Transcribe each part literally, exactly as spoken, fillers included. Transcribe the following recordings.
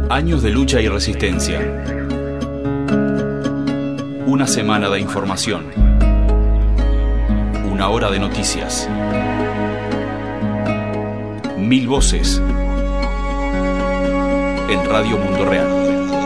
Años de lucha y resistencia. Una semana de información. Una hora de noticias. Mil voces. En Radio Mundo Real.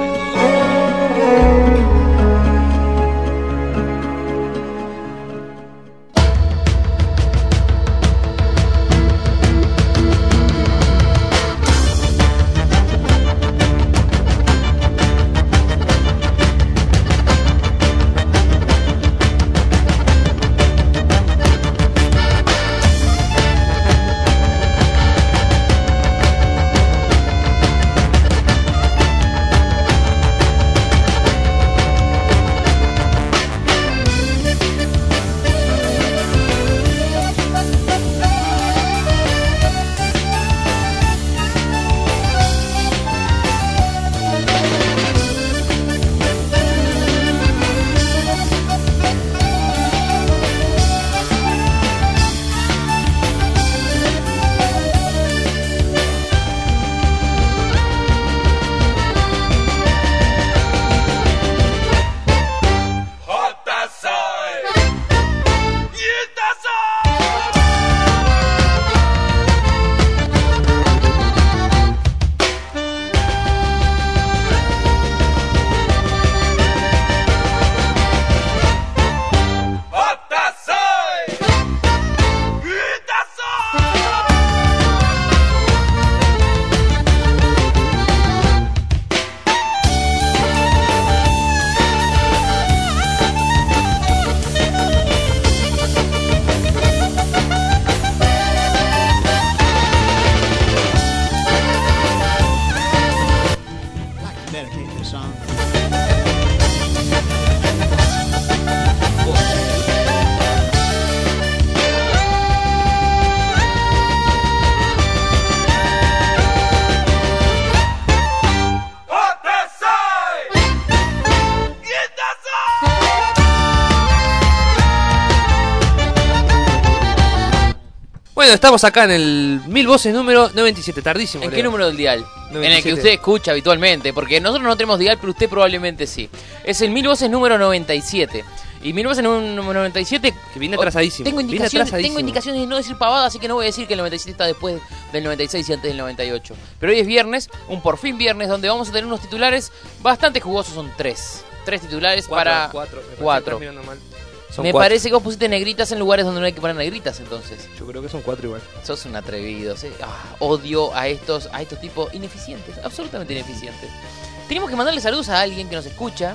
Bueno, estamos acá en el Mil Voces número noventa y siete, tardísimo. ¿En Leo. qué número del dial? noventa y siete. En el que usted escucha habitualmente, porque nosotros no tenemos dial, pero usted probablemente sí. Es el Mil Voces número noventa y siete. Y Mil Voces número noventa y siete... Que viene atrasadísimo. Tengo Viene indicaciones, atrasadísimo. tengo indicaciones de no decir pavada, así que no voy a decir que el noventa y siete está después del noventa y seis y antes del noventa y ocho. Pero hoy es viernes, un por fin viernes, donde vamos a tener unos titulares bastante jugosos. Son tres. Tres titulares Cuatro, para... Cuatro. Me Cuatro. parece que estás mirando mal. Son Me cuatro. parece que vos pusiste negritas en lugares donde no hay que poner negritas, entonces. Yo creo que son cuatro igual. Sos un atrevido, ¿sí? Ah, odio a estos, a estos tipos ineficientes, absolutamente ineficientes. Tenemos que mandarle saludos a alguien que nos escucha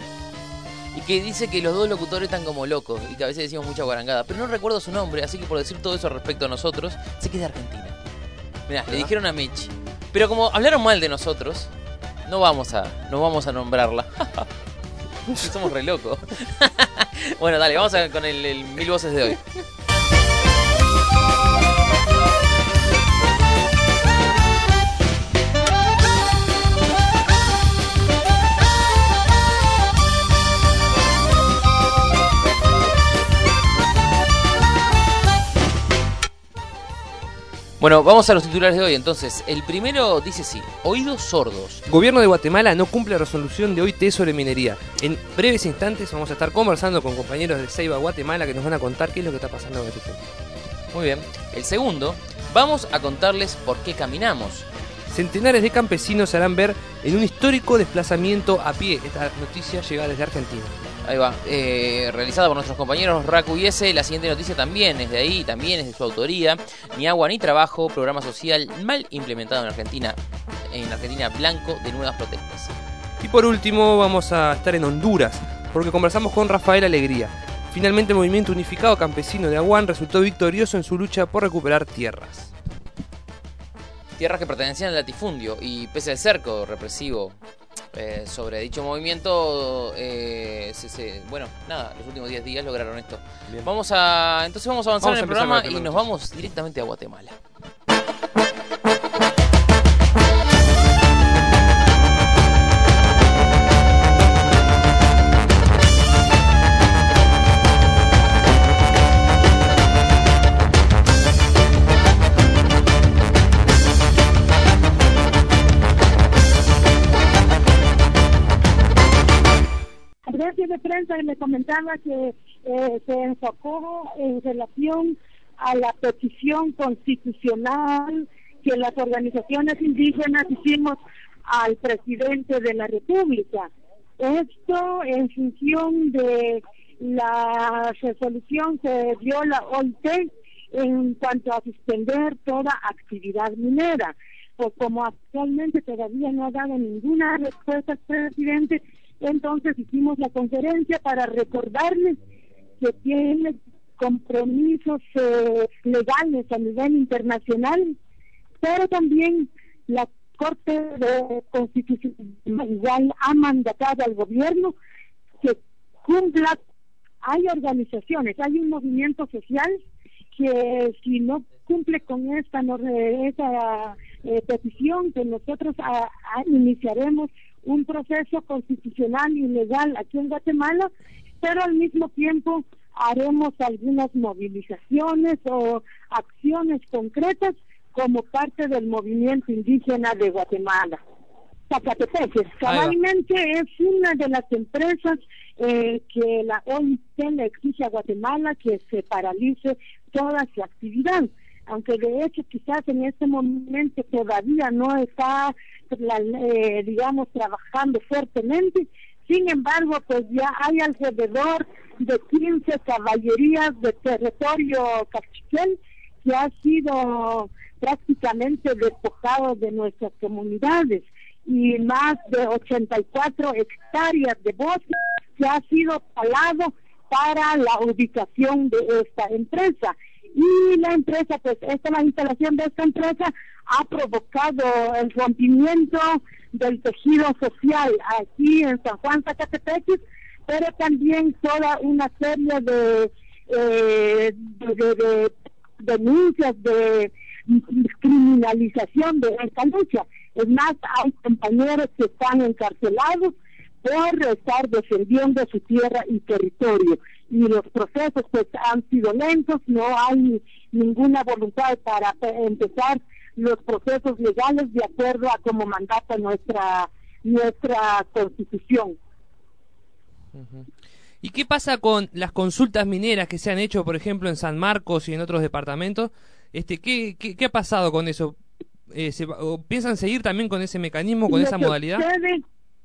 y que dice que los dos locutores están como locos y que a veces decimos mucha guarangada, pero no recuerdo su nombre, así que por decir todo eso respecto a nosotros, sé que es de Argentina. Mirá, le dijeron a Mitch. Pero como hablaron mal de nosotros, no vamos a, no vamos a nombrarla. Somos re locos. Bueno, dale, vamos a, con el, el Mil Voces de hoy. Bueno, vamos a los titulares de hoy. Entonces, el primero dice sí: oídos sordos. Gobierno de Guatemala no cumple resolución de O I T sobre minería. En breves instantes vamos a estar conversando con compañeros de Ceiba Guatemala que nos van a contar qué es lo que está pasando en este tema. Muy bien. El segundo, vamos a contarles por qué caminamos. Centenares de campesinos se harán ver en un histórico desplazamiento a pie. Esta noticia llega desde Argentina. Ahí va, eh, realizada por nuestros compañeros Raku y S. La siguiente noticia también es de ahí, también es de su autoría. Ni agua ni trabajo, programa social mal implementado en Argentina. En Argentina, blanco de nuevas protestas. Y por último vamos a estar en Honduras, porque conversamos con Rafael Alegría. Finalmente el Movimiento Unificado Campesino de Aguán resultó victorioso en su lucha por recuperar tierras. Tierras que pertenecían al latifundio y pese al cerco represivo eh, sobre dicho movimiento, eh, se, se, bueno, nada, los últimos diez días lograron esto. Bien. Vamos a, entonces vamos a avanzar Vamos en a el empezar programa con y el nos tema. vamos directamente a Guatemala. conferencia de prensa le comentaba que eh, se enfocó en relación a la petición constitucional que las organizaciones indígenas hicimos al presidente de la República. Esto en función de la resolución que dio la O I T en cuanto a suspender toda actividad minera. Pues como actualmente todavía no ha dado ninguna respuesta al presidente, entonces hicimos la conferencia para recordarles que tiene compromisos eh, legales a nivel internacional, pero también la Corte de Constitución igual ha mandatado al gobierno que cumpla. Hay organizaciones, hay un movimiento social que si no cumple con esta, no, esa eh, petición, que nosotros a, a iniciaremos un proceso constitucional y legal aquí en Guatemala, pero al mismo tiempo haremos algunas movilizaciones o acciones concretas como parte del movimiento indígena de Guatemala. Zacatepeques, cabalmente es una de las empresas eh, que la O I T le exige a Guatemala que se paralice toda su actividad, aunque de hecho quizás en este momento todavía no está, la, eh, digamos, trabajando fuertemente. Sin embargo, pues ya hay alrededor de quince caballerías de territorio cachiquel que ha sido prácticamente despojado de nuestras comunidades, y más de ochenta y cuatro hectáreas de bosque que ha sido talado para la ubicación de esta empresa. Y la empresa, pues esta la instalación de esta empresa ha provocado el rompimiento del tejido social aquí en San Juan Zacatepeques, pero también toda una serie de, eh, de, de, de denuncias de criminalización de esta lucha. Es más, hay compañeros que están encarcelados por estar defendiendo su tierra y territorio, y los procesos pues han sido lentos, no hay ninguna voluntad para empezar los procesos legales de acuerdo a como mandata nuestra nuestra Constitución. Uh-huh. ¿Y qué pasa con las consultas mineras que se han hecho, por ejemplo, en San Marcos y en otros departamentos? Este, ¿qué, qué, qué ha pasado con eso? Eh, se, o ¿Piensan seguir también con ese mecanismo, con Lo esa que modalidad? Sucede,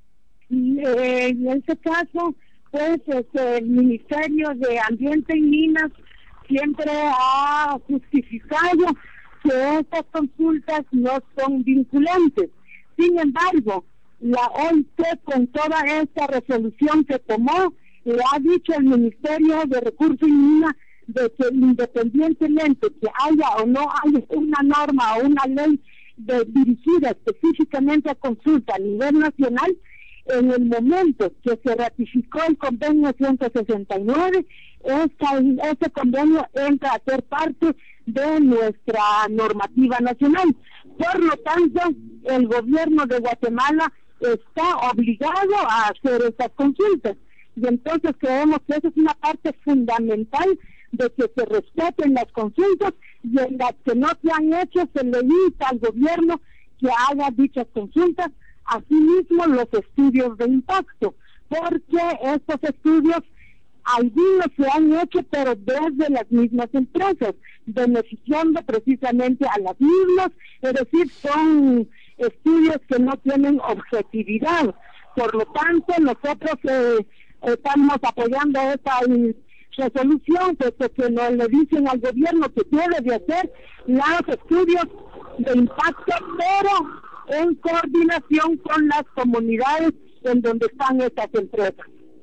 eh, en este caso, pues este, el Ministerio de Ambiente y Minas siempre ha justificado que estas consultas no son vinculantes. Sin embargo, la O I T, con toda esta resolución que tomó, le ha dicho al Ministerio de Recursos y Minas de que independientemente que haya o no haya una norma o una ley de, dirigida específicamente a consulta a nivel nacional, en el momento que se ratificó el convenio ciento sesenta y nueve, esta, este convenio entra a ser parte de nuestra normativa nacional. Por lo tanto, el gobierno de Guatemala está obligado a hacer estas consultas. Y entonces creemos que esa es una parte fundamental de que se respeten las consultas, y en las que no se han hecho se le invita al gobierno que haga dichas consultas, asimismo los estudios de impacto, porque estos estudios algunos se han hecho pero desde las mismas empresas, beneficiando precisamente a las mismas, es decir, son estudios que no tienen objetividad. Por lo tanto, nosotros eh, estamos apoyando esta resolución, puesto que nos le dicen al gobierno que debe de hacer los estudios de impacto, pero en coordinación con las comunidades en donde están estas empresas.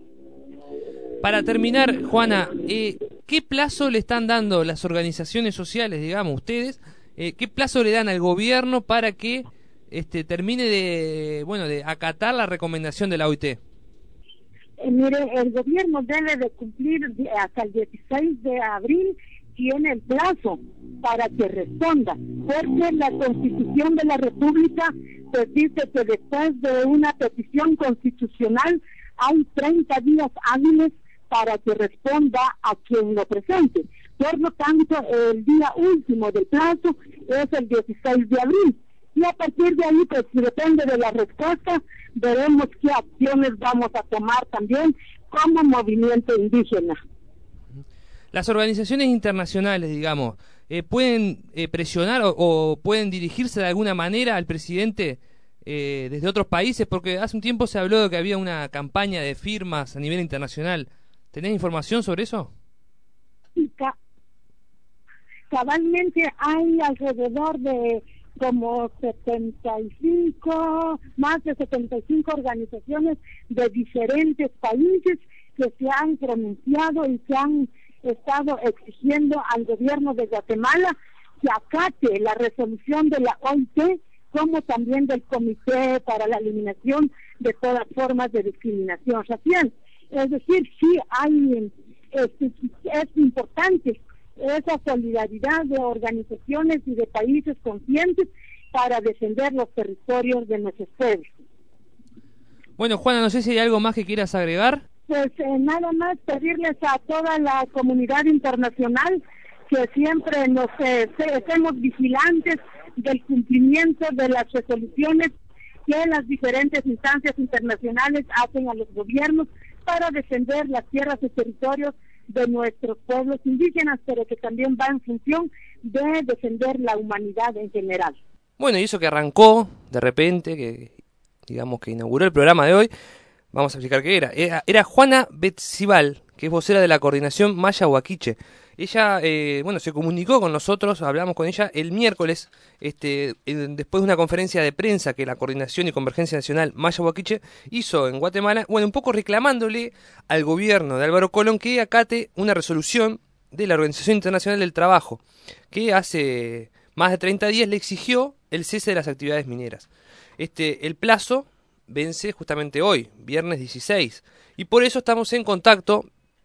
Para terminar, Juana, eh, ¿qué plazo le están dando las organizaciones sociales, digamos, ustedes, eh, qué plazo le dan al gobierno para que este, termine de, bueno, de acatar la recomendación de la O I T? Eh, mire, el gobierno debe de cumplir hasta el dieciséis de abril, tiene el plazo para que responda, porque la Constitución de la República pues dice que después de una petición constitucional hay treinta días hábiles para que responda a quien lo presente. Por lo tanto, el día último del plazo es el dieciséis de abril. Y a partir de ahí, pues depende de la respuesta, veremos qué acciones vamos a tomar también como movimiento indígena. Las organizaciones internacionales, digamos, eh, ¿pueden eh, presionar o, o pueden dirigirse de alguna manera al presidente eh, desde otros países? Porque hace un tiempo se habló de que había una campaña de firmas a nivel internacional. ¿Tenés información sobre eso? Cabalmente hay alrededor de como setenta y cinco, más de setenta y cinco organizaciones de diferentes países que se han pronunciado y que han estado exigiendo al gobierno de Guatemala que acate la resolución de la O I T, como también del Comité para la Eliminación de todas formas de discriminación racial. Es decir, sí hay, es, es importante esa solidaridad de organizaciones y de países conscientes para defender los territorios de nuestros pueblos. Bueno, Juana, no sé si hay algo más que quieras agregar. Pues eh, nada más pedirles a toda la comunidad internacional que siempre nos eh, estemos vigilantes del cumplimiento de las resoluciones que las diferentes instancias internacionales hacen a los gobiernos para defender las tierras y territorios de nuestros pueblos indígenas, pero que también va en función de defender la humanidad en general. Bueno, y eso que arrancó de repente, que digamos que inauguró el programa de hoy, vamos a explicar qué era. Era, era Juana Betzibal, que es vocera de la coordinación Maya Huaquiche. Ella, eh, bueno, se comunicó con nosotros, hablamos con ella el miércoles, este, eh, después de una conferencia de prensa que la Coordinación y Convergencia Nacional Maya Huaquiche hizo en Guatemala, bueno, un poco reclamándole al gobierno de Álvaro Colón que acate una resolución de la Organización Internacional del Trabajo, que hace más de treinta días le exigió el cese de las actividades mineras. Este, el plazo vence justamente hoy, viernes dieciséis, y por eso estamos en contacto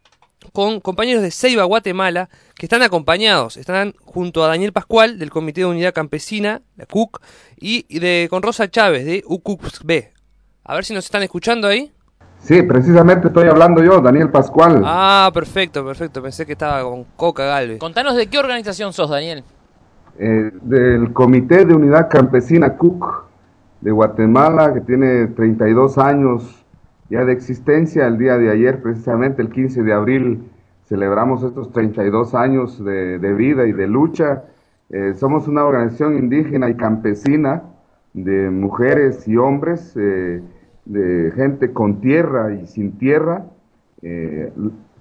con compañeros de Ceiba, Guatemala, que están acompañados, están junto a Daniel Pascual del Comité de Unidad Campesina, la C U C, y de con Rosa Chávez de U C U C B. A ver si nos están escuchando ahí. Sí, precisamente estoy hablando yo, Daniel Pascual. Ah, perfecto, perfecto, pensé que estaba con Coca Galvez. Contanos de qué organización sos, Daniel. Eh, del Comité de Unidad Campesina C U C de Guatemala, que tiene treinta y dos años ya de existencia. El día de ayer, precisamente el quince de abril, celebramos estos treinta y dos años de, de vida y de lucha. Eh, somos una organización indígena y campesina de mujeres y hombres, eh, de gente con tierra y sin tierra, eh,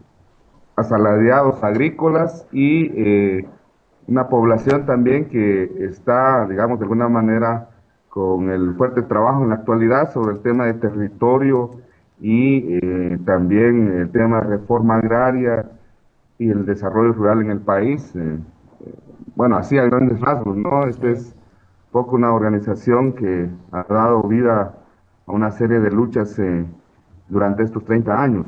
asalariados agrícolas y eh, una población también que está, digamos, de alguna manera con el fuerte trabajo en la actualidad sobre el tema de territorio y eh, también el tema de reforma agraria y el desarrollo rural en el país. Eh, eh, bueno, así a grandes rasgos, ¿no? Esta es un poco una organización que ha dado vida a una serie de luchas eh, durante estos treinta años.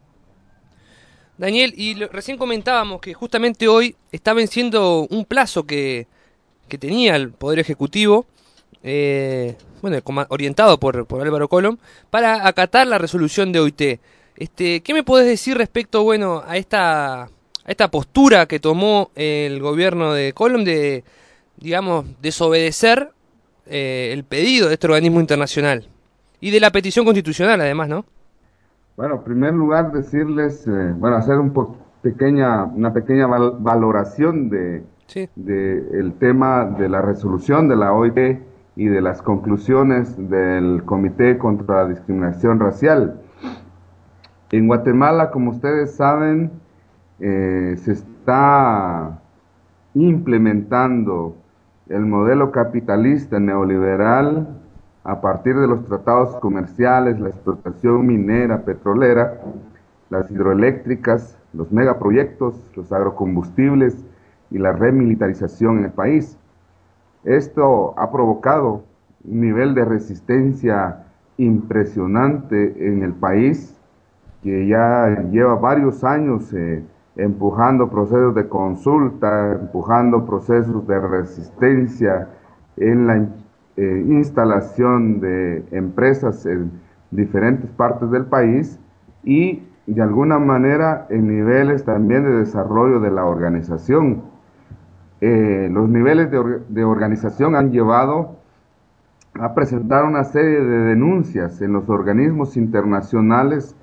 Daniel, y lo, recién comentábamos que justamente hoy está venciendo un plazo que, que tenía el Poder Ejecutivo, eh, bueno, orientado por, por Álvaro Colón, para acatar la resolución de O I T. Este, ¿qué me podés decir respecto, bueno, a esta, a esta postura que tomó el gobierno de Colón de, digamos, desobedecer eh, el pedido de este organismo internacional y de la petición constitucional, además, ¿no? Bueno, en primer lugar decirles, eh, bueno, hacer un po pequeña, una pequeña val valoración de, sí. de el tema de la resolución de la O I T y de las conclusiones del Comité contra la Discriminación Racial. En Guatemala, como ustedes saben, eh, se está implementando el modelo capitalista neoliberal a partir de los tratados comerciales, la explotación minera, petrolera, las hidroeléctricas, los megaproyectos, los agrocombustibles y la remilitarización en el país. Esto ha provocado un nivel de resistencia impresionante en el país, que ya lleva varios años eh, empujando procesos de consulta, empujando procesos de resistencia en la Eh, instalación de empresas en diferentes partes del país y de alguna manera en niveles también de desarrollo de la organización. Eh, los niveles de, or de organización han llevado a presentar una serie de denuncias en los organismos internacionales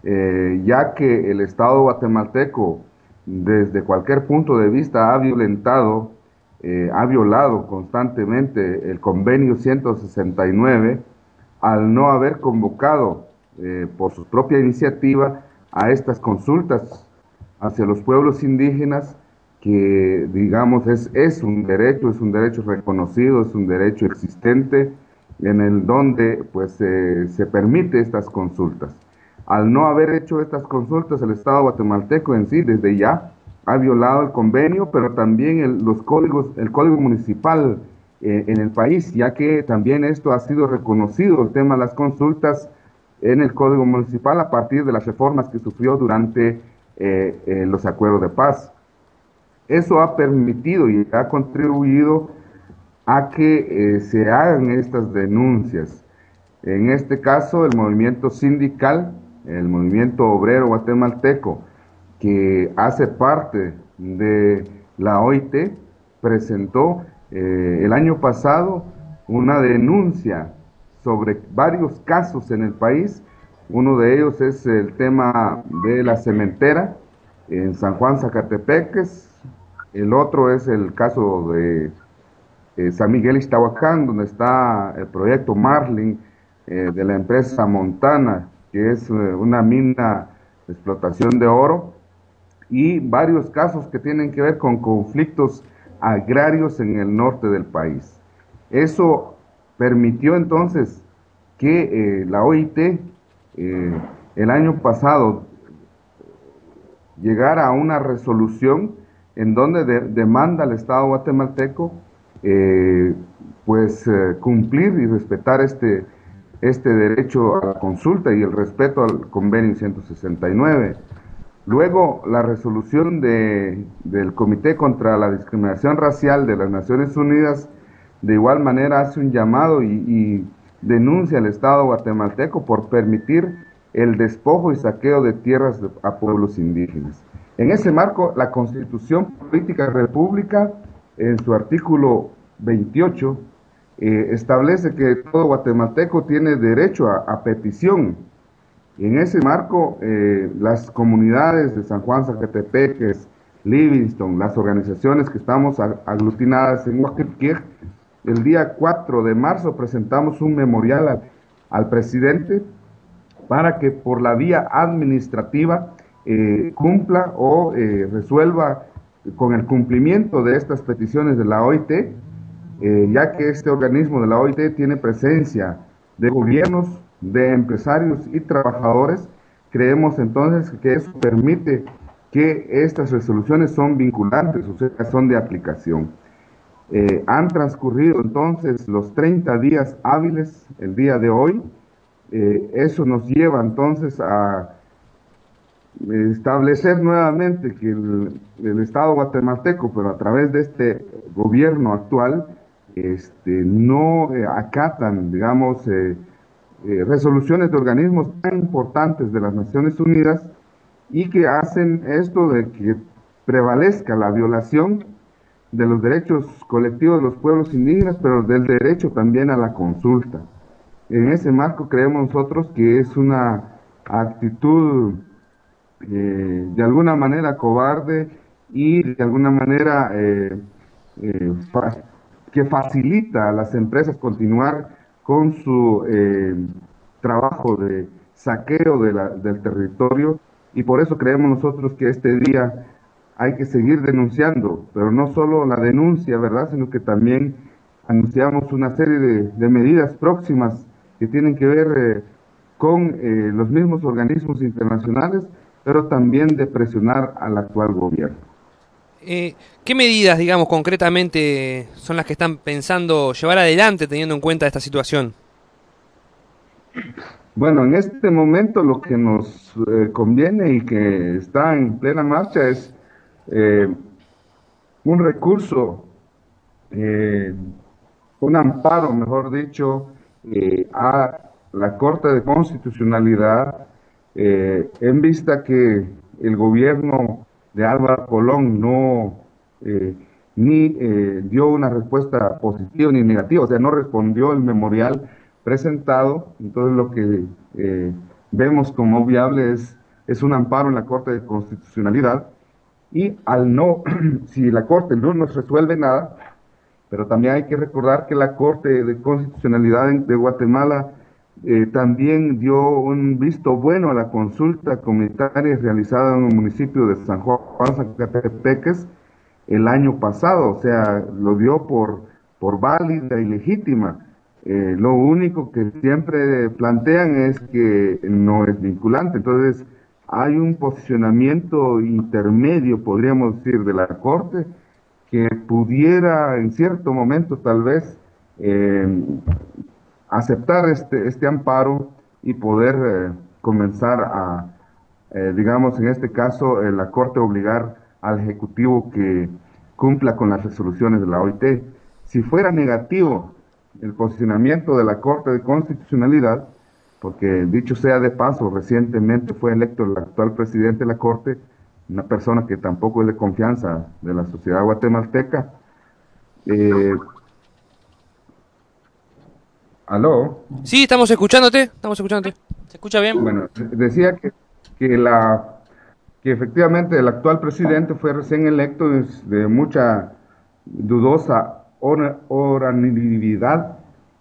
eh, ya que el Estado guatemalteco desde cualquier punto de vista ha violentado, eh, ha violado constantemente el convenio ciento sesenta y nueve al no haber convocado eh, por su propia iniciativa a estas consultas hacia los pueblos indígenas, que digamos es, es un derecho, es un derecho reconocido, es un derecho existente en el donde pues eh, se permite estas consultas. Al no haber hecho estas consultas, el Estado guatemalteco en sí desde ya ha violado el convenio, pero también el, los códigos, el código municipal eh, en el país, ya que también esto ha sido reconocido, el tema de las consultas en el código municipal a partir de las reformas que sufrió durante eh, eh, los acuerdos de paz. Eso ha permitido y ha contribuido a que eh, se hagan estas denuncias. En este caso, el movimiento sindical, el movimiento obrero guatemalteco, que hace parte de la O I T, presentó eh, el año pasado una denuncia sobre varios casos en el país. Uno de ellos es el tema de la cementera en San Juan Zacatepeques. El otro es el caso de eh, San Miguel Ixtahuacán, donde está el proyecto Marlin eh, de la empresa Montana, que es eh, una mina de explotación de oro, y varios casos que tienen que ver con conflictos agrarios en el norte del país. Eso permitió entonces que eh, la O I T eh, el año pasado llegara a una resolución en donde de, demanda al Estado guatemalteco eh, pues eh, cumplir y respetar este, este derecho a la consulta y el respeto al convenio ciento sesenta y nueve. Luego, la resolución de, del Comité contra la Discriminación Racial de las Naciones Unidas de igual manera hace un llamado y, y denuncia al Estado guatemalteco por permitir el despojo y saqueo de tierras de, a pueblos indígenas. En ese marco, la Constitución Política República, en su artículo veintiocho, eh, establece que todo guatemalteco tiene derecho a, a petición. En ese marco, eh, las comunidades de San Juan Zacatepeques, Livingston, las organizaciones que estamos a, aglutinadas en Huaquilquir, el día cuatro de marzo presentamos un memorial al, al presidente para que por la vía administrativa eh, cumpla o eh, resuelva con el cumplimiento de estas peticiones de la O I T, eh, ya que este organismo de la O I T tiene presencia de gobiernos, de empresarios y trabajadores. Creemos entonces que eso permite que estas resoluciones son vinculantes, o sea, son de aplicación. Eh, han transcurrido entonces los treinta días hábiles el día de hoy. Eh, eso nos lleva entonces a establecer nuevamente que el, el Estado guatemalteco, pero a través de este gobierno actual, este, no eh, acatan, digamos, eh, eh, resoluciones de organismos tan importantes de las Naciones Unidas y que hacen esto de que prevalezca la violación de los derechos colectivos de los pueblos indígenas, pero del derecho también a la consulta. En ese marco creemos nosotros que es una actitud eh, de alguna manera cobarde y de alguna manera eh, eh, fa que facilita a las empresas continuar con su eh, trabajo de saqueo de la, del territorio, y por eso creemos nosotros que este día hay que seguir denunciando, pero no solo la denuncia, ¿verdad?, sino que también anunciamos una serie de, de medidas próximas que tienen que ver eh, con eh, los mismos organismos internacionales, pero también de presionar al actual gobierno. Eh, ¿Qué medidas, digamos, concretamente son las que están pensando llevar adelante teniendo en cuenta esta situación? Bueno, en este momento lo que nos eh, conviene y que está en plena marcha es eh, un recurso, eh, un amparo, mejor dicho, eh, a la Corte de Constitucionalidad, eh, en vista que el gobierno de Álvaro Colón no eh, ni eh, dio una respuesta positiva ni negativa, o sea, no respondió el memorial presentado. Entonces lo que eh, vemos como viable es es un amparo en la Corte de Constitucionalidad, y al no, si la Corte no nos resuelve nada, pero también hay que recordar que la Corte de Constitucionalidad de Guatemala eh, también dio un visto bueno a la consulta comunitaria realizada en el municipio de San Juan Zacatepeques el año pasado, o sea, lo dio por, por válida y legítima. Eh, lo único que siempre plantean es que no es vinculante, entonces hay un posicionamiento intermedio, podríamos decir, de la Corte, que pudiera en cierto momento tal vez eh, aceptar este, este amparo y poder eh, comenzar a, eh, digamos, en este caso, eh, la Corte obligar al Ejecutivo que cumpla con las resoluciones de la O I T. Si fuera negativo el posicionamiento de la Corte de Constitucionalidad, porque dicho sea de paso, recientemente fue electo el actual presidente de la Corte, una persona que tampoco es de confianza de la sociedad guatemalteca. Eh, ¿Aló? Sí, estamos escuchándote, estamos escuchándote. ¿Se escucha bien? Bueno, decía que, que, la, que efectivamente el actual presidente fue recién electo, es de mucha dudosa honorabilidad.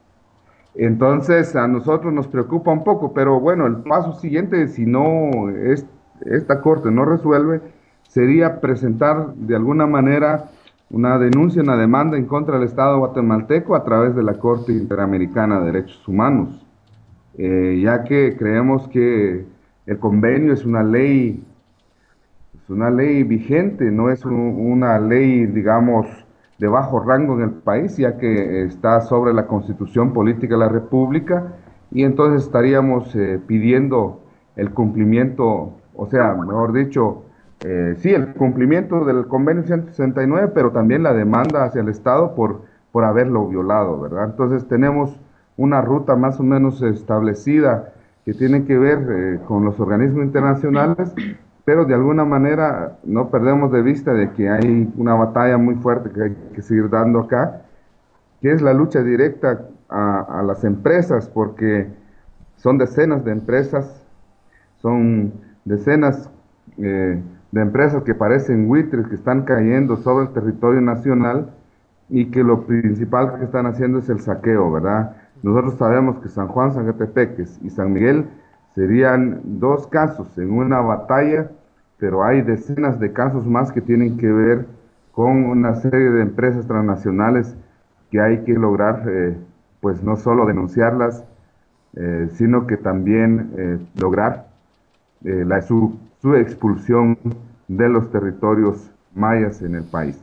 Entonces a nosotros nos preocupa un poco, pero bueno, el paso siguiente, si no es, esta Corte no resuelve, sería presentar de alguna manera una denuncia, una demanda en contra del Estado guatemalteco a través de la Corte Interamericana de Derechos Humanos, eh, ya que creemos que el convenio es una ley, es una ley vigente, no es un, una ley, digamos, de bajo rango en el país, ya que está sobre la Constitución Política de la República, y entonces estaríamos eh, pidiendo el cumplimiento, o sea, mejor dicho, eh, sí, el cumplimiento del convenio ciento sesenta y nueve, pero también la demanda hacia el Estado por, por haberlo violado, ¿verdad? Entonces tenemos una ruta más o menos establecida que tiene que ver eh, con los organismos internacionales, pero de alguna manera no perdemos de vista de que hay una batalla muy fuerte que hay que seguir dando acá, que es la lucha directa a, a las empresas, porque son decenas de empresas, son decenas eh, de empresas que parecen buitres, que están cayendo sobre el territorio nacional y que lo principal que están haciendo es el saqueo, ¿verdad? Nosotros sabemos que San Juan Zacatepeques y San Miguel serían dos casos en una batalla, pero hay decenas de casos más que tienen que ver con una serie de empresas transnacionales que hay que lograr, eh, pues no solo denunciarlas, eh, sino que también eh, lograr eh, la, su, su expulsión de los territorios mayas en el país.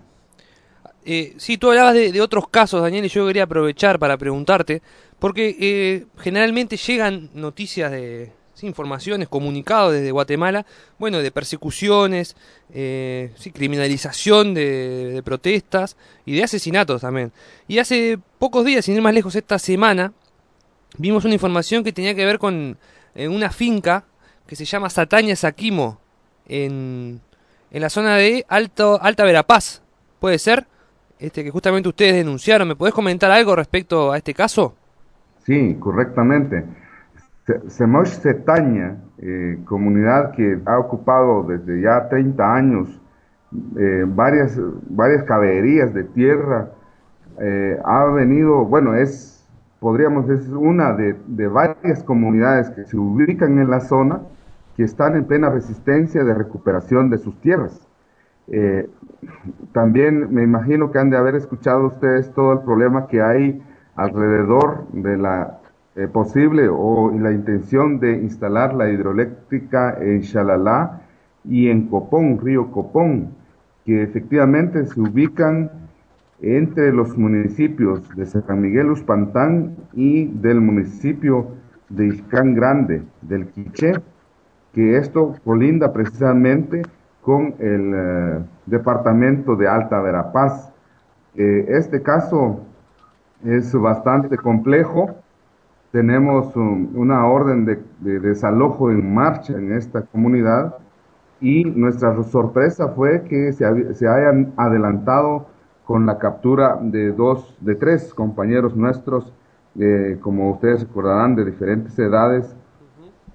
Eh, sí, tú hablabas de, de otros casos, Daniel, y yo quería aprovechar para preguntarte, porque eh, generalmente llegan noticias de... Sí, informaciones, comunicados desde Guatemala, bueno, de persecuciones, eh, sí, criminalización de, de protestas y de asesinatos también. Y hace pocos días, sin ir más lejos, esta semana, vimos una información que tenía que ver con eh, una finca que se llama Sataña Saquimo, en, en la zona de Alto, Alta Verapaz. ¿Puede ser? Este, que justamente ustedes denunciaron. ¿Me podés comentar algo respecto a este caso? Sí, correctamente. Semosh Setaña, eh, comunidad que ha ocupado desde ya treinta años eh, varias, varias caballerías de tierra, eh, ha venido, bueno, es, podríamos decir, una de, de varias comunidades que se ubican en la zona, que están en plena resistencia de recuperación de sus tierras. Eh, también me imagino que han de haber escuchado ustedes todo el problema que hay alrededor de la Eh, posible o la intención de instalar la hidroeléctrica en Xalalá y en Copón, río Copón, que efectivamente se ubican entre los municipios de San Miguel Uspantán y del municipio de Ixcán Grande, del Quiché, que esto colinda precisamente con el eh, departamento de Alta Verapaz. Eh, este caso es bastante complejo. Tenemos um, una orden de, de desalojo en marcha en esta comunidad y nuestra sorpresa fue que se, se hayan adelantado con la captura de dos, de tres compañeros nuestros, eh, como ustedes recordarán, de diferentes edades,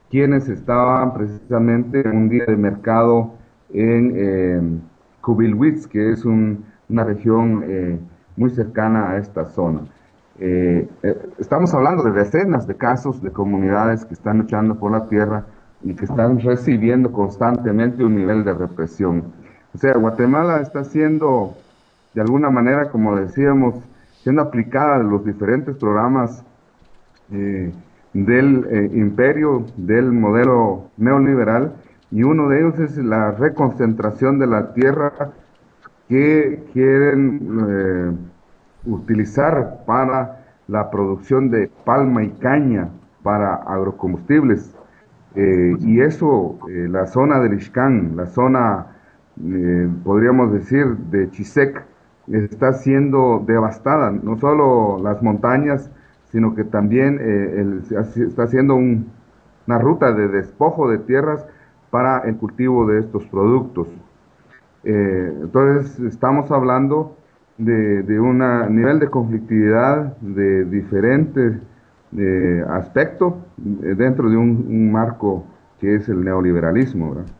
quienes estaban precisamente en un día de mercado en eh, Kubilwitz, que es un, una región eh, muy cercana a esta zona. Eh, eh, estamos hablando de decenas de casos de comunidades que están luchando por la tierra y que están recibiendo constantemente un nivel de represión. O sea, Guatemala está siendo, de alguna manera, como decíamos, siendo aplicada a los diferentes programas eh, del eh, imperio, del modelo neoliberal, y uno de ellos es la reconcentración de la tierra que quieren eh, utilizar para la producción de palma y caña para agrocombustibles. Eh, y eso, eh, la zona del Ixcán, la zona, eh, podríamos decir, de Chisec, está siendo devastada, no solo las montañas, sino que también eh, el, está haciendo un, una ruta de despojo de tierras para el cultivo de estos productos. Eh, entonces estamos hablando de, de un nivel de conflictividad de diferentes eh, aspectos eh, dentro de un, un marco que es el neoliberalismo, ¿verdad?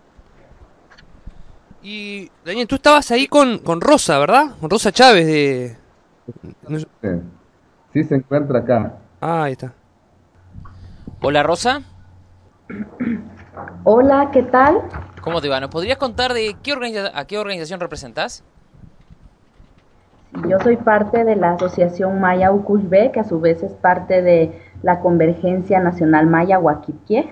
Y, Daniel, tú estabas ahí con, con Rosa, ¿verdad? Con Rosa Chávez de... No... Sí, sí se encuentra acá. Ah, ahí está. Hola, Rosa. Hola, ¿qué tal? ¿Cómo te va? ¿Nos podrías contar de qué organiza a qué organización representás? Yo soy parte de la Asociación Maya Ucuxbe, que a su vez es parte de la Convergencia Nacional Maya Huaquipquié.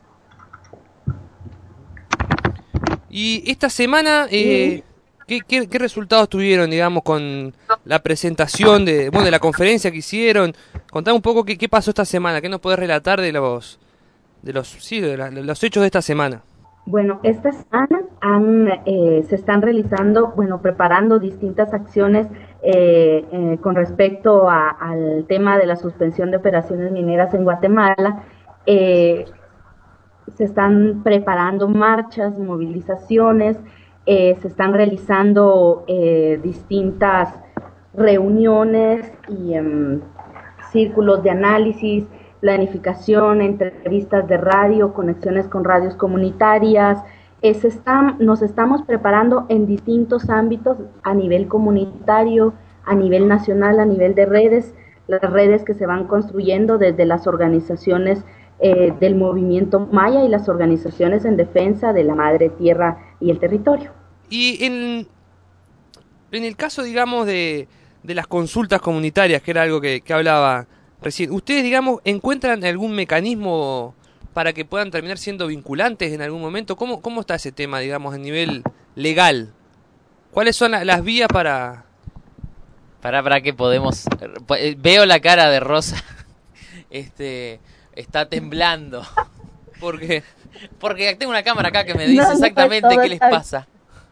Y esta semana, eh, ¿qué, qué, qué resultados tuvieron, digamos, con la presentación de, bueno, de la conferencia que hicieron? Contame un poco qué, qué pasó esta semana, qué nos podés relatar de los, de los, sí, de, la, de los hechos de esta semana. Bueno, esta semana han, eh, se están realizando, bueno, preparando distintas acciones eh, eh, con respecto a, al tema de la suspensión de operaciones mineras en Guatemala. Eh, se están preparando marchas, movilizaciones, eh, se están realizando eh, distintas reuniones y um, círculos de análisis, planificación, entrevistas de radio, conexiones con radios comunitarias. Eh, se están, nos estamos preparando en distintos ámbitos a nivel comunitario, a nivel nacional, a nivel de redes, las redes que se van construyendo desde las organizaciones eh, del movimiento maya y las organizaciones en defensa de la madre tierra y el territorio. Y en, en el caso, digamos, de, de las consultas comunitarias, que era algo que, que hablaba recién, ¿ustedes, digamos, encuentran algún mecanismo para que puedan terminar siendo vinculantes en algún momento? ¿Cómo, cómo está ese tema, digamos, a nivel legal? ¿Cuáles son la, las vías para...? Para, para que podemos... Veo la cara de Rosa. Este... Está temblando. ¿Por qué? Porque tengo una cámara acá que me dice no, exactamente no, qué les pasa.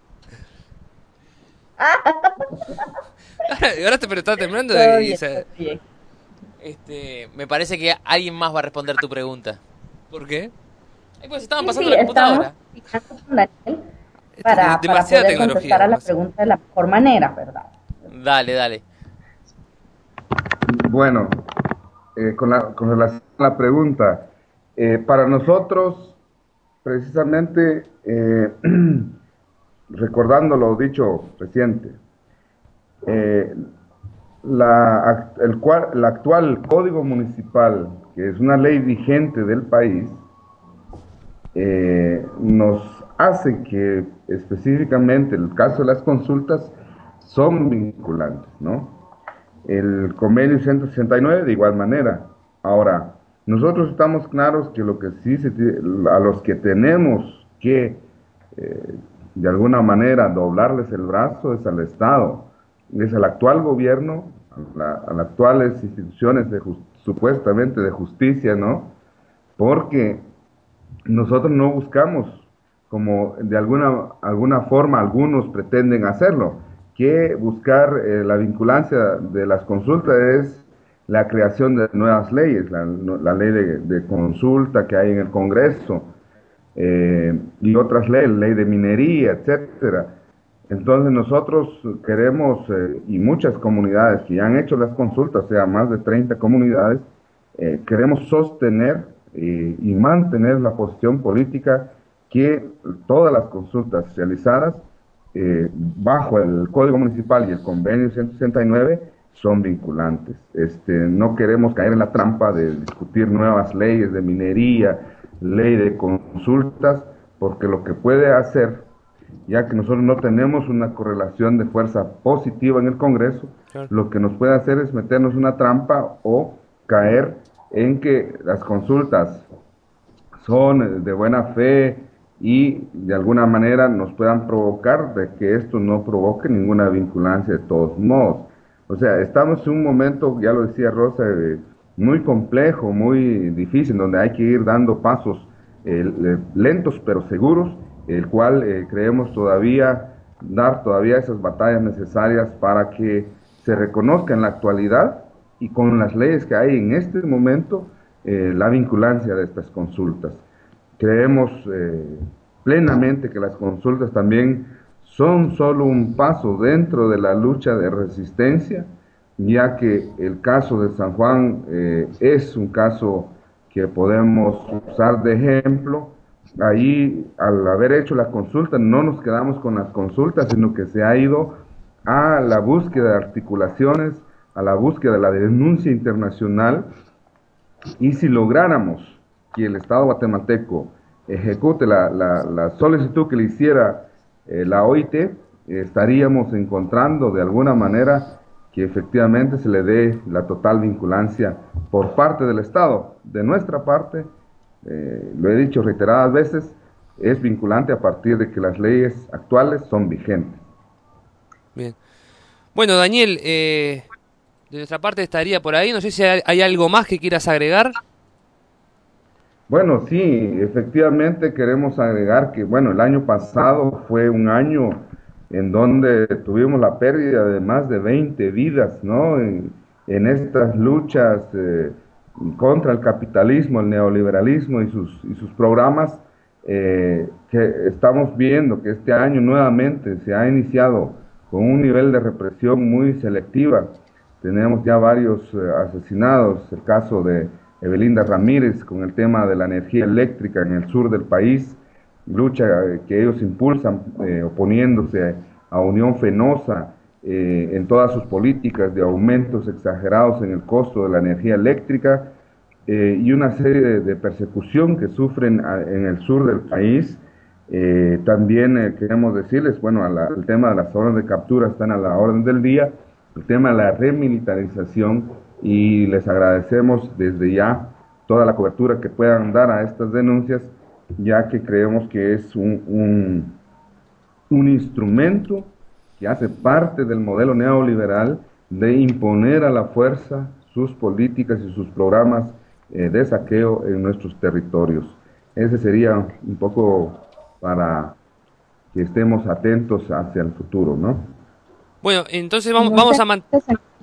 Ahora te, pero está temblando. Todo Y, bien, o sea, todo bien. Este, me parece que alguien más va a responder tu pregunta. ¿Por qué? Ay, pues estaban Sí, pasando sí, la computadora. estamos con Daniel para, Es demasiada para poder tecnología, contestar a la demasiado. pregunta de la mejor manera, ¿verdad? Dale, dale. Bueno, eh, con, la, con relación a la pregunta, eh, para nosotros, precisamente, eh, recordando lo dicho reciente, eh, la, el, cual, el actual Código Municipal, que es una ley vigente del país, eh, nos hace que específicamente el caso de las consultas son vinculantes, ¿no? El convenio ciento sesenta y nueve de igual manera. Ahora, nosotros estamos claros que lo que sí se, a los que tenemos que eh, de alguna manera doblarles el brazo es al Estado, es al actual gobierno, a, la, a las actuales instituciones de just, supuestamente de justicia, ¿no? Porque nosotros no buscamos, como de alguna, alguna forma algunos pretenden hacerlo, que buscar eh, la vinculancia de las consultas es la creación de nuevas leyes, la, la ley de, de consulta que hay en el Congreso, eh, y otras leyes, ley de minería, etcétera. Entonces nosotros queremos, eh, y muchas comunidades que ya han hecho las consultas, o sea, más de treinta comunidades, eh, queremos sostener eh, y mantener la posición política que todas las consultas realizadas eh, bajo el Código Municipal y el Convenio ciento sesenta y nueve son vinculantes. Este, no queremos caer en la trampa de discutir nuevas leyes de minería, ley de consultas, porque lo que puede hacer, ya que nosotros no tenemos una correlación de fuerza positiva en el Congreso, claro, lo que nos puede hacer es meternos una trampa o caer en que las consultas son de buena fe y de alguna manera nos puedan provocar de que esto no provoque ninguna vinculancia de todos modos. O sea, estamos en un momento, ya lo decía Rosa, eh, muy complejo, muy difícil, donde hay que ir dando pasos eh, lentos pero seguros, el cual eh, creemos todavía dar todavía esas batallas necesarias para que se reconozca en la actualidad y con las leyes que hay en este momento eh, la vinculancia de estas consultas. Creemos eh, plenamente que las consultas también son solo un paso dentro de la lucha de resistencia, ya que el caso de San Juan eh, es un caso que podemos usar de ejemplo. Ahí, al haber hecho la consulta, no nos quedamos con las consultas, sino que se ha ido a la búsqueda de articulaciones, a la búsqueda de la denuncia internacional, y si lográramos que el Estado guatemalteco ejecute la, la, la solicitud que le hiciera eh, la O I T, eh, estaríamos encontrando de alguna manera que efectivamente se le dé la total vinculancia por parte del Estado. De nuestra parte, eh, lo he dicho reiteradas veces, es vinculante a partir de que las leyes actuales son vigentes. Bien. Bueno, Daniel, eh, de nuestra parte estaría por ahí. No sé si hay, hay algo más que quieras agregar. Bueno, sí, efectivamente queremos agregar que, bueno, el año pasado fue un año en donde tuvimos la pérdida de más de veinte vidas, ¿no? En, en estas luchas eh, contra el capitalismo, el neoliberalismo y sus, y sus programas, eh, que estamos viendo que este año nuevamente se ha iniciado con un nivel de represión muy selectiva. Tenemos ya varios eh, asesinados, el caso de Evelinda Ramírez con el tema de la energía eléctrica en el sur del país, lucha eh, que ellos impulsan eh, oponiéndose a Unión Fenosa eh, en todas sus políticas de aumentos exagerados en el costo de la energía eléctrica eh, y una serie de, de persecución que sufren a, en el sur del país. Eh, también eh, queremos decirles, bueno, a la, el tema de las órdenes de captura están a la orden del día, el tema de la remilitarización, y les agradecemos desde ya toda la cobertura que puedan dar a estas denuncias, ya que creemos que es un, un, un instrumento que hace parte del modelo neoliberal de imponer a la fuerza sus políticas y sus programas eh, de saqueo en nuestros territorios. Ese sería un poco para que estemos atentos hacia el futuro, ¿no? Bueno, entonces vamos, vamos a mantener...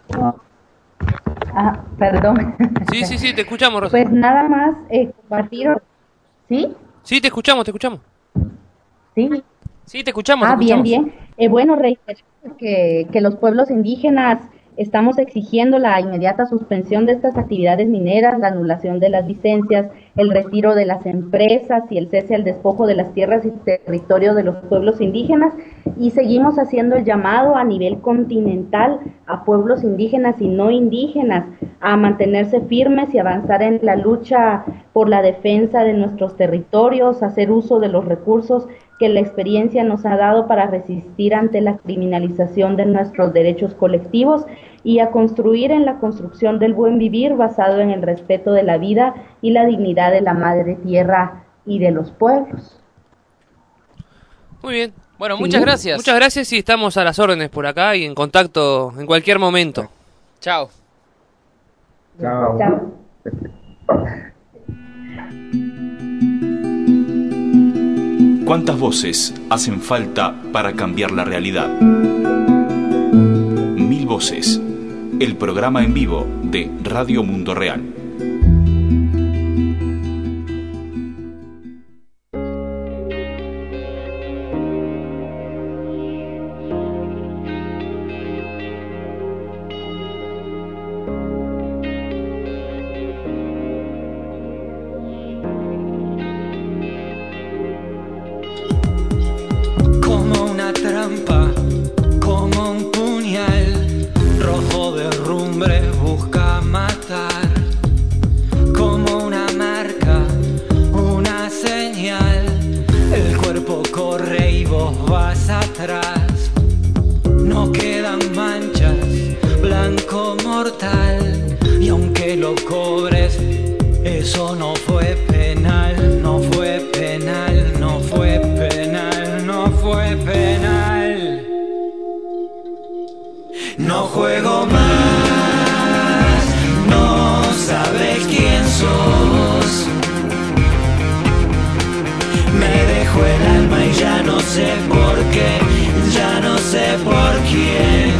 Ah, perdón. Sí, sí, sí, te escuchamos, Rosa. Pues nada más eh, compartir, ¿sí? Sí, te escuchamos, te escuchamos. Sí. Sí, te escuchamos. Ah, te escuchamos. bien, bien. Eh, bueno, reiterar que, que los pueblos indígenas estamos exigiendo la inmediata suspensión de estas actividades mineras, la anulación de las licencias, el retiro de las empresas y el cese al despojo de las tierras y territorio de los pueblos indígenas, y seguimos haciendo el llamado a nivel continental a pueblos indígenas y no indígenas a mantenerse firmes y avanzar en la lucha por la defensa de nuestros territorios, hacer uso de los recursos que la experiencia nos ha dado para resistir ante la criminalización de nuestros derechos colectivos y a construir en la construcción del buen vivir basado en el respeto de la vida y la dignidad de la madre tierra y de los pueblos. Muy bien. Bueno, Sí. muchas gracias. Muchas gracias y estamos a las órdenes por acá y en contacto en cualquier momento. Chao. Chao. Chao. ¿Cuántas voces hacen falta para cambiar la realidad? Mil voces. El programa en vivo de Radio Mundo Real. quién.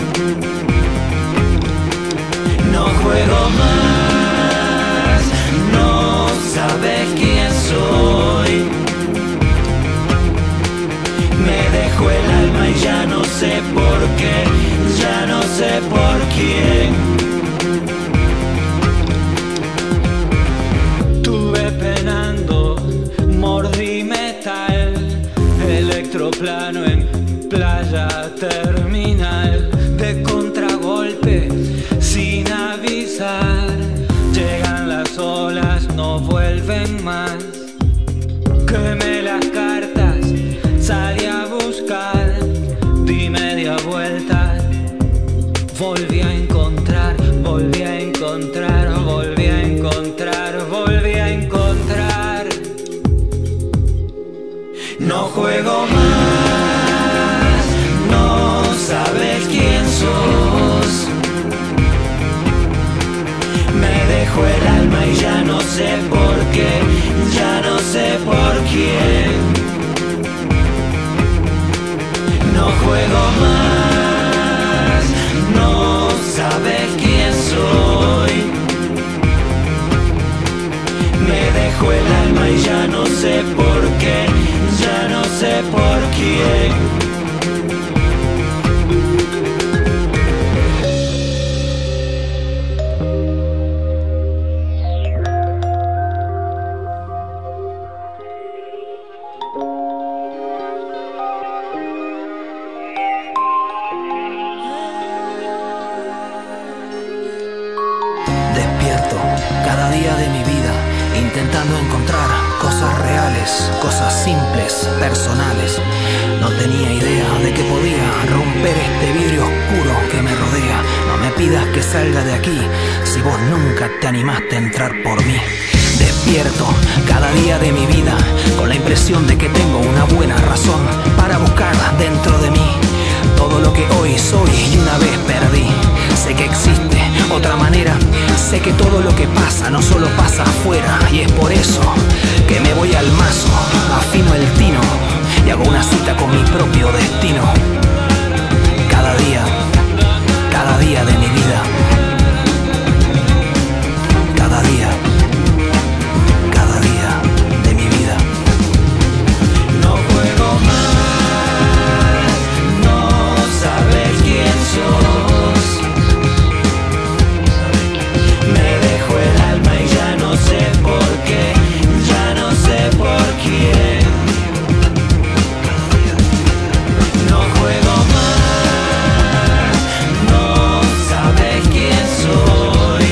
No juego más, no sabes quién soy. Me dejó el alma y ya no sé por qué, ya no sé por quién. Tuve penando, mordí metal, electroplano en playa terminal, de contragolpe sin avisar, llegan las olas, no vuelven más. Quemé las cartas, salí a buscar, di media vuelta, volví a encontrar, volví a encontrar, volví a encontrar, volví a encontrar. No juego más, no sabes quién sos. Me dejó el alma y ya no sé por qué, ya no sé por quién. No juego más, no sabes quién soy. Me dejó el alma y ya no sé por qué, ya no sé por quién. Despierto cada día de mi vida, intentando encontrar cosas reales, cosas simples, personales. No tenía idea de que podía romper este vidrio oscuro que me rodea. No me pidas que salga de aquí, si vos nunca te animaste a entrar por mí. Despierto cada día de mi vida, con la impresión de que tengo una buena razón para buscar dentro de mí todo lo que hoy soy y una vez perdí. Sé que existe otra manera, sé que todo lo que pasa no solo pasa afuera, y es por eso que me voy al mazo, afino el tino y hago una cita con mi propio destino. Cada día, cada día de mi vida, cada día, cada día de mi vida. No juego más, no sabes quién sos. Me dejó el alma y ya no sé por qué, ya no sé por quién. No juego más, no sabes quién soy.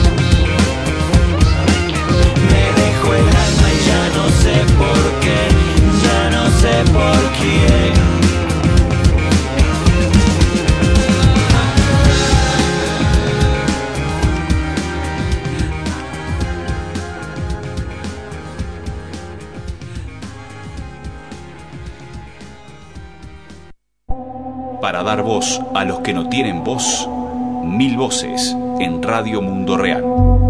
Me dejó el alma y ya no sé por qué, ya no sé por quién. Para dar voz a los que no tienen voz, mil voces en Radio Mundo Real.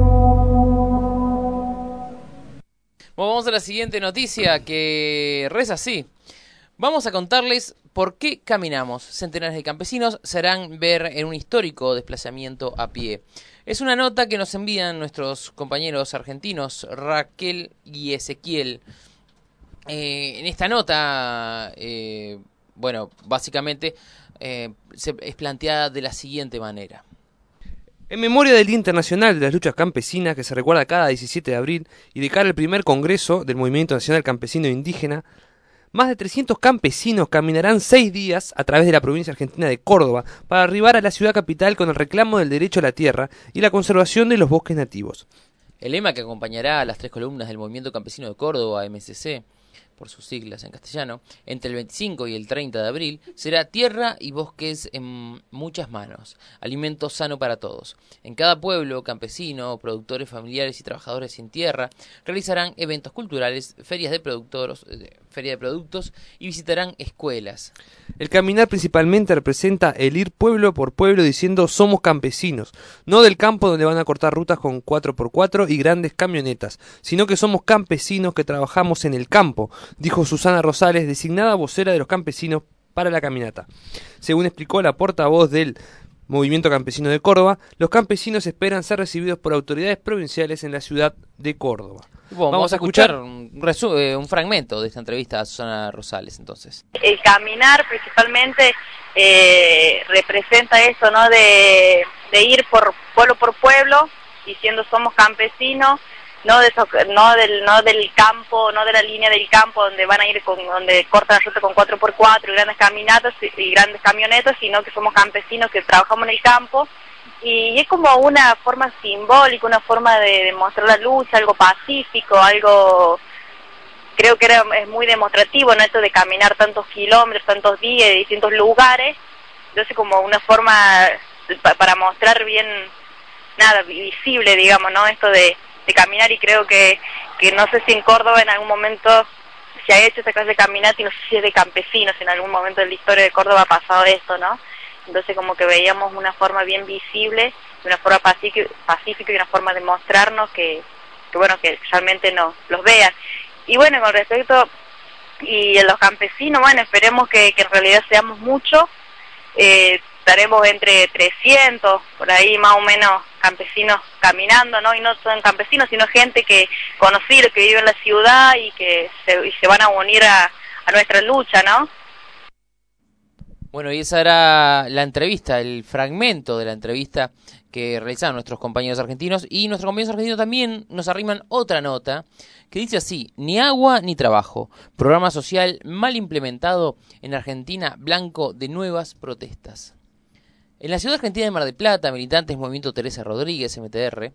Bueno, vamos a la siguiente noticia que reza así. Vamos a contarles por qué caminamos. Centenares de campesinos se harán ver en un histórico desplazamiento a pie. Es una nota que nos envían nuestros compañeros argentinos Raquel y Ezequiel. Eh, en esta nota, eh, bueno, básicamente eh, se, es planteada de la siguiente manera. En memoria del Día Internacional de las Luchas Campesinas, que se recuerda cada diecisiete de abril, y de cara al primer Congreso del Movimiento Nacional Campesino e Indígena, más de trescientos campesinos caminarán seis días a través de la provincia argentina de Córdoba para arribar a la ciudad capital con el reclamo del derecho a la tierra y la conservación de los bosques nativos. El lema que acompañará a las tres columnas del Movimiento Campesino de Córdoba, M C C, por sus siglas en castellano, entre el veinticinco y el treinta de abril, será tierra y bosques en muchas manos, alimento sano para todos. En cada pueblo, campesino, productores familiares y trabajadores sin tierra realizarán eventos culturales, ferias de productos, eh, feria de productos y visitarán escuelas. El caminar principalmente representa el ir pueblo por pueblo diciendo somos campesinos, no del campo donde van a cortar rutas con cuatro por cuatro y grandes camionetas, sino que somos campesinos que trabajamos en el campo, dijo Susana Rosales, designada vocera de los campesinos para la caminata. Según explicó la portavoz del Movimiento Campesino de Córdoba, los campesinos esperan ser recibidos por autoridades provinciales en la ciudad de Córdoba. Bueno, vamos, vamos a escuchar, escuchar un, resu- eh, un fragmento de esta entrevista a Susana Rosales, entonces. El caminar principalmente eh, representa eso, ¿no? De, de ir por pueblo por pueblo, diciendo somos campesinos, no de eso, no del no del campo, no de la línea del campo donde van a ir con donde cortan la ruta con cuatro por cuatro y grandes caminatas y, y grandes camionetas, sino que somos campesinos que trabajamos en el campo. Y es como una forma simbólica, una forma de demostrar la lucha, algo pacífico, algo, creo que era, es muy demostrativo, ¿no? Esto de caminar tantos kilómetros, tantos días, de distintos lugares, entonces como una forma para mostrar bien, nada, visible, digamos, ¿no? Esto de, de caminar, y creo que, que no sé si en Córdoba en algún momento se ha hecho esta clase de caminata, y no sé si es de campesinos, en algún momento de la historia de Córdoba ha pasado esto, ¿no? Entonces como que veíamos una forma bien visible, una forma pacífica y una forma de mostrarnos que, que bueno, que realmente no los vean. Y bueno, con respecto y a los campesinos, bueno, esperemos que, que en realidad seamos muchos, eh, estaremos entre trescientos, por ahí más o menos, campesinos caminando, ¿no? Y no son campesinos, sino gente que conocida, que vive en la ciudad y que se, y se van a unir a, a nuestra lucha, ¿no? Bueno, y esa era la entrevista, el fragmento de la entrevista que realizaron nuestros compañeros argentinos, y nuestros compañeros argentinos también nos arriman otra nota que dice así: ni agua ni trabajo, programa social mal implementado en Argentina, blanco de nuevas protestas. En la ciudad argentina de Mar del Plata, militantes Movimiento Teresa Rodríguez, M T R,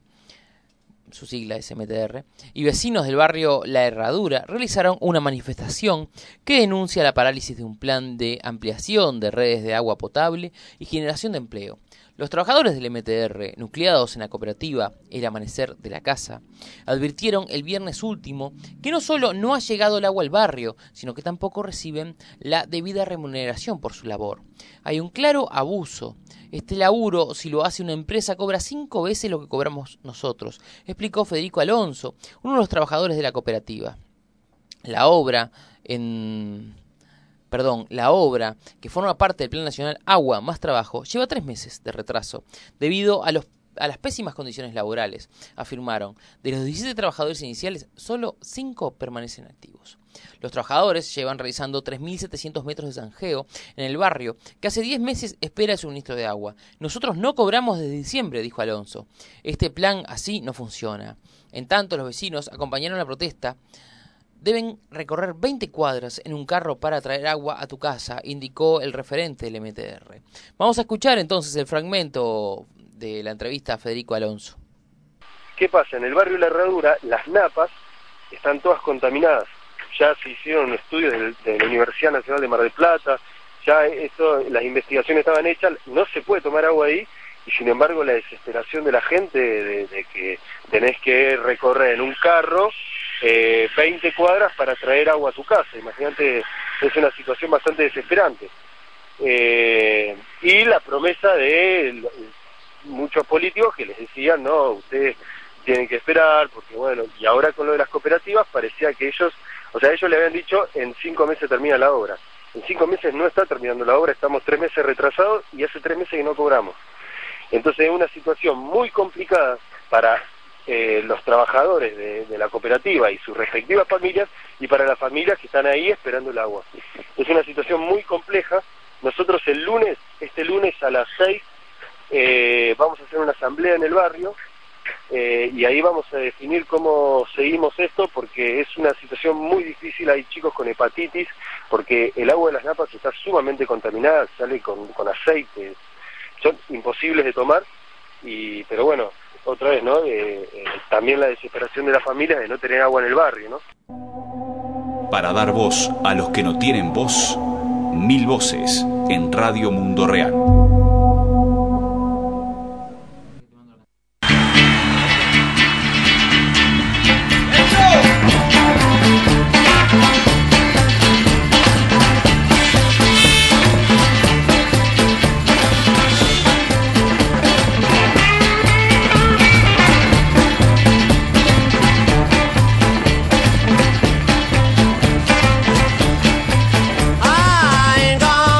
su sigla es M T R, y vecinos del barrio La Herradura realizaron una manifestación que denuncia la parálisis de un plan de ampliación de redes de agua potable y generación de empleo. Los trabajadores del M T R, nucleados en la cooperativa El Amanecer de la Casa, advirtieron el viernes último que no solo no ha llegado el agua al barrio, sino que tampoco reciben la debida remuneración por su labor. Hay un claro abuso. Este laburo, si lo hace una empresa, cobra cinco veces lo que cobramos nosotros, explicó Federico Alonso, uno de los trabajadores de la cooperativa. La obra en... Perdón, la obra, que forma parte del Plan Nacional Agua más Trabajo, lleva tres meses de retraso, debido a, los, a las pésimas condiciones laborales, afirmaron. De los diecisiete trabajadores iniciales, solo cinco permanecen activos. Los trabajadores llevan realizando tres mil setecientos metros de zanjeo en el barrio, que hace diez meses espera el suministro de agua. Nosotros no cobramos desde diciembre, dijo Alonso. Este plan así no funciona. En tanto, los vecinos acompañaron la protesta. Deben recorrer veinte cuadras en un carro para traer agua a tu casa, indicó el referente del M T R. Vamos a escuchar entonces el fragmento de la entrevista a Federico Alonso. ¿Qué pasa? En el barrio La Herradura, las napas están todas contaminadas. Ya se hicieron estudios de, de la Universidad Nacional de Mar del Plata, ya esto, las investigaciones estaban hechas, no se puede tomar agua ahí, y sin embargo la desesperación de la gente de, de que tenés que recorrer en un carro eh, veinte cuadras para traer agua a tu casa. Imagínate, es una situación bastante desesperante. Eh, y la promesa de muchos políticos que les decían, no, ustedes tienen que esperar, porque bueno, y ahora con lo de las cooperativas parecía que ellos, o sea, ellos le habían dicho en cinco meses termina la obra. En cinco meses no está terminando la obra, estamos tres meses retrasados y hace tres meses que no cobramos. Entonces es una situación muy complicada para eh, los trabajadores de, de la cooperativa y sus respectivas familias, y para las familias que están ahí esperando el agua. Es una situación muy compleja. Nosotros el lunes, este lunes a las seis, eh, vamos a hacer una asamblea en el barrio, eh, y ahí vamos a definir cómo seguimos esto, porque es una situación muy difícil. Hay chicos con hepatitis, porque el agua de las napas está sumamente contaminada, sale con, con aceite, son imposibles de tomar, y pero bueno, otra vez, ¿no? Eh, eh, también la desesperación de las familias de no tener agua en el barrio, ¿no? Para dar voz a los que no tienen voz, mil voces en Radio Mundo Real. I ain't gonna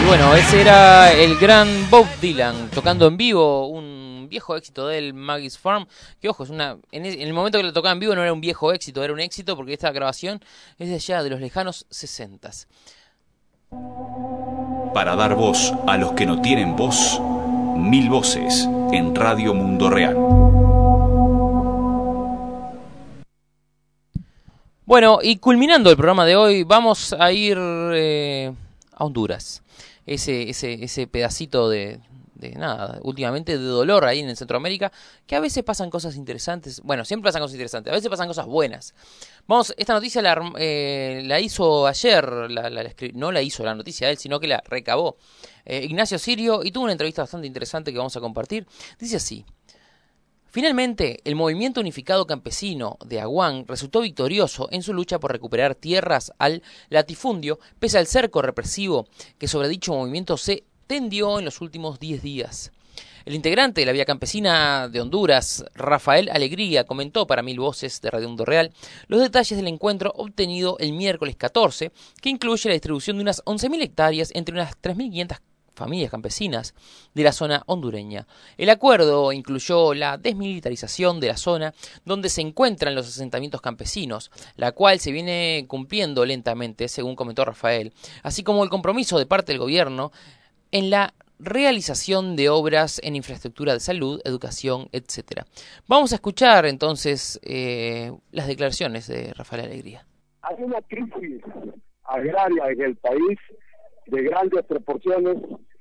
Y bueno, ese era el gran Bob Dylan tocando en vivo un viejo éxito del Maggie's Farm, que ojo, es una en el momento que lo tocaba en vivo no era un viejo éxito, era un éxito porque esta grabación es de allá de los lejanos sesentas. Para dar voz a los que no tienen voz, mil voces en Radio Mundo Real. Bueno, y culminando el programa de hoy, vamos a ir eh, a Honduras. Ese, ese, ese pedacito de, de nada, últimamente de dolor ahí en Centroamérica, que a veces pasan cosas interesantes. Bueno, siempre pasan cosas interesantes, a veces pasan cosas buenas. Vamos, esta noticia la, eh, la hizo ayer, la, la, la no la hizo la noticia él, sino que la recabó eh, Ignacio Sirio, y tuvo una entrevista bastante interesante que vamos a compartir. Dice así: finalmente, el movimiento unificado campesino de Aguán resultó victorioso en su lucha por recuperar tierras al latifundio, pese al cerco represivo que sobre dicho movimiento se tendió en los últimos diez días. El integrante de la Vía Campesina de Honduras, Rafael Alegría, comentó para Mil Voces de Radio Mundo Real los detalles del encuentro obtenido el miércoles catorce, que incluye la distribución de unas once mil hectáreas entre unas tres mil quinientas familias campesinas de la zona hondureña. El acuerdo incluyó la desmilitarización de la zona donde se encuentran los asentamientos campesinos, la cual se viene cumpliendo lentamente, según comentó Rafael, así como el compromiso de parte del gobierno en la realización de obras en infraestructura de salud, educación, etcétera. Vamos a escuchar entonces eh, las declaraciones de Rafael Alegría. Hay una crisis agraria en el país de grandes proporciones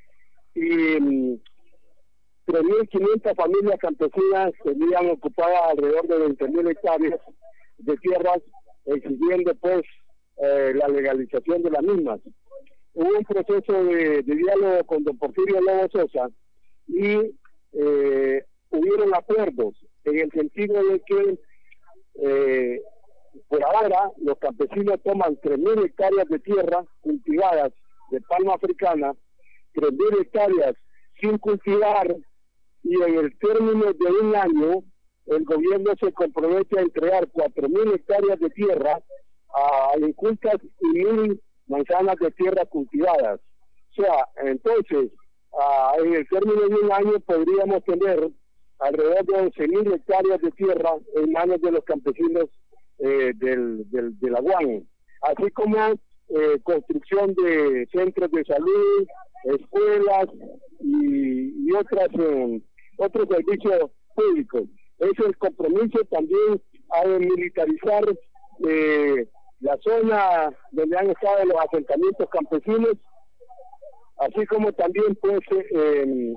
y tres mil quinientas familias campesinas tenían ocupadas alrededor de veinte mil hectáreas de tierras, exigiendo pues eh, la legalización de las mismas. Hubo un proceso de, de diálogo con don Porfirio Lobo Sosa y eh, hubieron acuerdos en el sentido de que eh, por ahora los campesinos toman tres mil hectáreas de tierra cultivadas de palma africana, tres mil hectáreas sin cultivar, y en el término de un año el gobierno se compromete a entregar cuatro mil hectáreas de tierra a incultas y mil manzanas de tierra cultivadas. O sea, entonces, uh, en el término de un año podríamos tener alrededor de once mil hectáreas de tierra en manos de los campesinos eh, del, del, del Aguán, así como eh, construcción de centros de salud, escuelas y, y otras eh, otros servicios públicos. Es el compromiso también a militarizar eh, la zona donde han estado los asentamientos campesinos, así como también pues eh,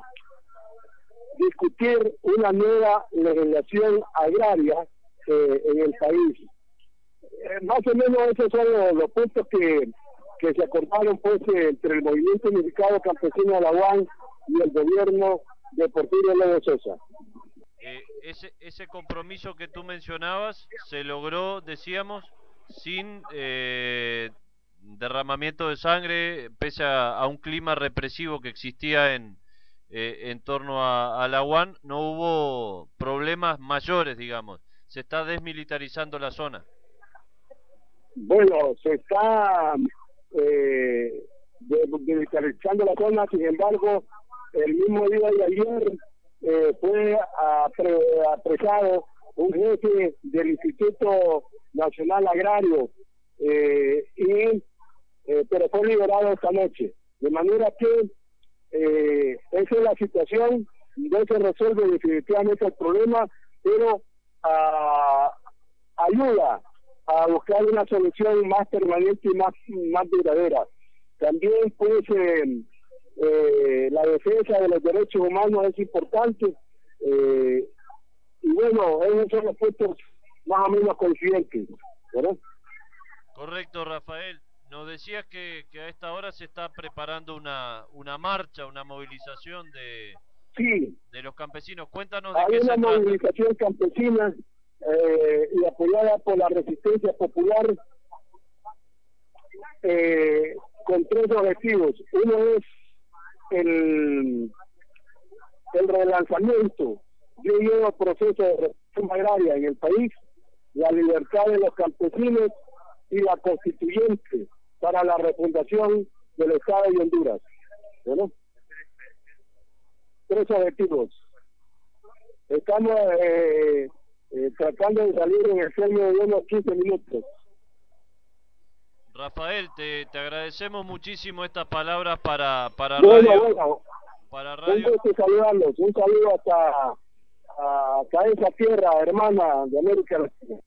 discutir una nueva legislación agraria eh, en el país. Eh, más o menos esos son los, los puntos que, que se acordaron pues eh, entre el Movimiento Unificado Campesino de la U A N y el gobierno de Porfirio Lobo Sosa. Eh, ese, ese compromiso que tú mencionabas se logró, decíamos, sin eh, derramamiento de sangre, pese a, a un clima represivo que existía en, eh, en torno a, a la U A N. No hubo problemas mayores, digamos. Se está desmilitarizando la zona. Bueno, se está eh, desmilitarizando la zona, sin embargo, el mismo día de ayer eh, fue apre, apresado un jefe del Instituto Nacional Agrario, eh, y, eh, pero fue liberado esta noche. De manera que eh, esa es la situación, no se resuelve definitivamente el problema, pero a, ayuda a buscar una solución más permanente y más, más duradera. También pues eh, eh, la defensa de los derechos humanos es importante, eh, y bueno, esos son los puntos más o menos coincidentes, ¿verdad? Correcto, Rafael. Nos decías que, que a esta hora se está preparando una, una marcha, una movilización de, sí. de los campesinos. Cuéntanos de Hay qué una se trata. movilización campesina eh, y apoyada por la resistencia popular eh, con tres objetivos. Uno es el, el relanzamiento de un nuevo proceso de reforma agraria en el país, la libertad de los campesinos y la constituyente para la refundación del Estado de Honduras. Bueno, tres objetivos. Estamos eh, eh, tratando de salir en el sueño de unos quince minutos. Rafael, te, te agradecemos muchísimo estas palabras para, para bueno, radio. Bueno, para un radio. gusto saludarlos. Un saludo hasta, hasta esa tierra hermana de América Latina.